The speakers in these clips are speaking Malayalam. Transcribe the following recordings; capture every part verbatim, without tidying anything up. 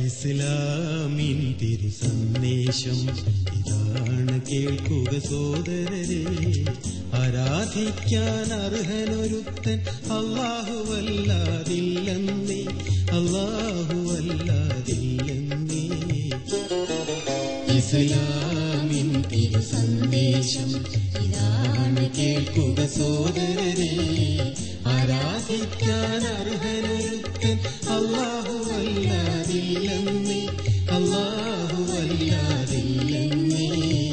ഇസ്ലാമിൻ തിരു സന്ദേശം ഇതാണ് കേൾക്കുക സോദരരെ. ആരാധിക്കാൻ അർഹനൊരുത്തൻ അല്ലാഹുവല്ലാതില്ലെന്നേ, അല്ലാഹുവല്ലാതില്ലെന്നേ. ഇസ്ലാമിൻ തിരു സന്ദേശം ഇതാണ് കേൾക്കുക സോദരരെ. ആരാധിക്കാൻ അർഹനൊരുത്തൻ അല്ലാഹുവല്ലാതില്ലെന്നേ, അല്ലാഹുവല്ലാതില്ലെന്നേ.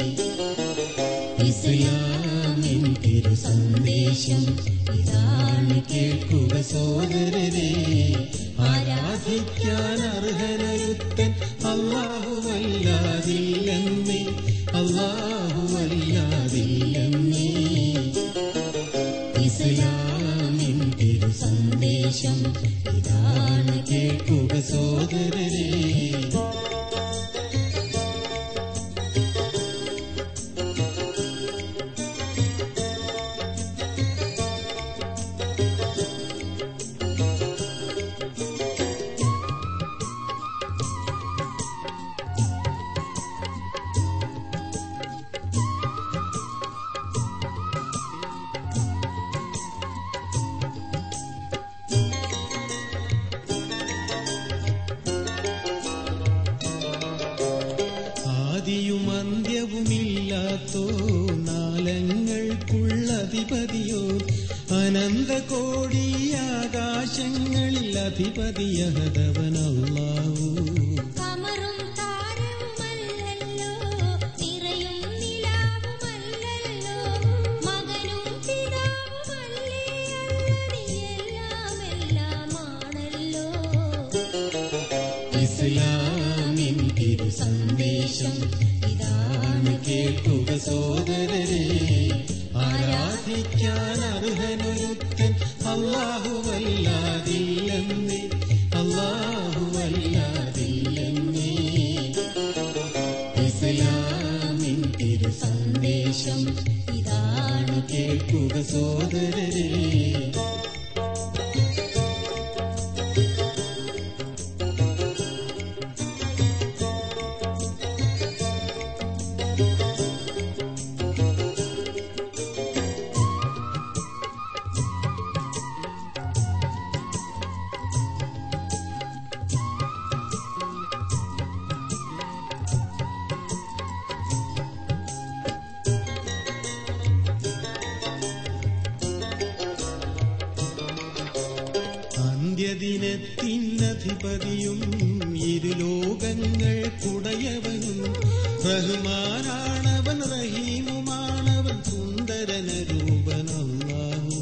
ഇസ്ലാമിൻ തിരു സന്ദേശം ഇതാണ് കേൾക്കുക സോദരരെ. ആരാധിക്കാൻ അർഹനൊരുത്തൻ അല്ലാഹുവല്ലാതില്ലെന്നേ, അല്ലാഹുവല്ലാതില്ലെന്നേ. ഇസ്ലാമിൻ തിരു സന്ദേശം ഇതാണ് കേൾക്കുക സോദരരെ. ആദിയുമന്ത്യവുമില്ലാത്തോ നാലങ്ങൾക്കുള്ളധിപതിയോ അനന്തകോടി ആകാശങ്ങളിൽ അധിപതിയഹദവനല്ലാഹു. ഇസ്ലാമിൻ തിരു സന്ദേശം ഇതാണ് കേൾക്കുക സോദരരെ. ആരാധിക്കാൻ അർഹനൊരുത്തൻ അല്ലാഹുവല്ലാതില്ലെന്നേ, അല്ലാഹുവല്ലാതില്ലെന്നേ. ഇസ്ലാമിൻ തിരു സന്ദേശം ഇതാണ് കേൾക്കുക സോദരരെ. അന്ത്യദിനത്തിനധിപതിയും ഇരുലോകങ്ങൾക്കുടയവനും റഹ്മാനാണവൻ, റഹീമുമാണവൻ, സുന്ദരനരൂപനല്ലാഹു.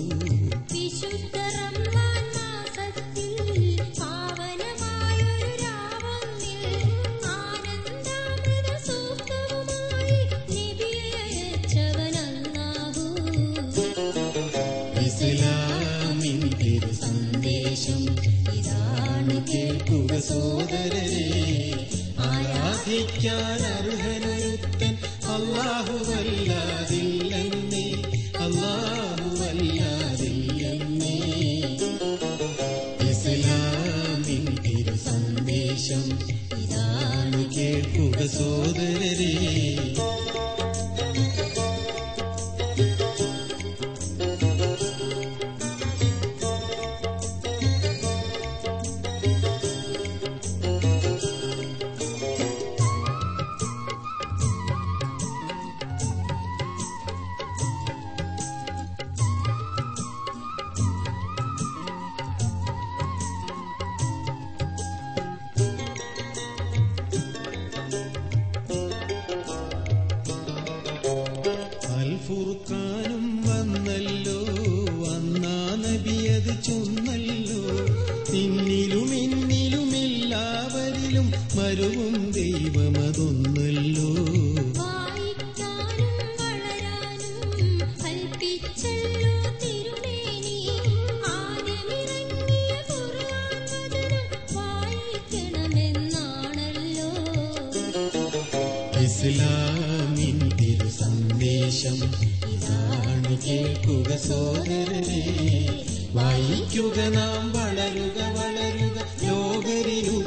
ഇസ്ലാമിൻ തിരു സന്ദേശം ഇതാണ് കേൾക്കുക സോദരരെ. ആരാധിക്കാൻ അർഹനൊരുത്തൻ അല്ലാഹുവല്ലാതില്ലെന്നേ, അല്ലാഹുവല്ലാതില്ലെന്നേ. ഇസ്ലാമിൻ തിരു സന്ദേശം ഇതാണ് കേൾക്കുക സോദരരെ. ഫുർഖാനും വന്നല്ലോ, അന്നാ നബിയത് ചൊന്നല്ലോ. നിന്നിലും എന്നിലുമെല്ലാവരിലും മരുവും ദൈവമതൊന്നല്ലോ. ഇസ്ലാമിൻ തിരു സന്ദേശം ഇതാണ് കേൾക്കുക സോദരരെ. വായിക്കുക നാം, വളരുക വളരുക ലോകരിലൂ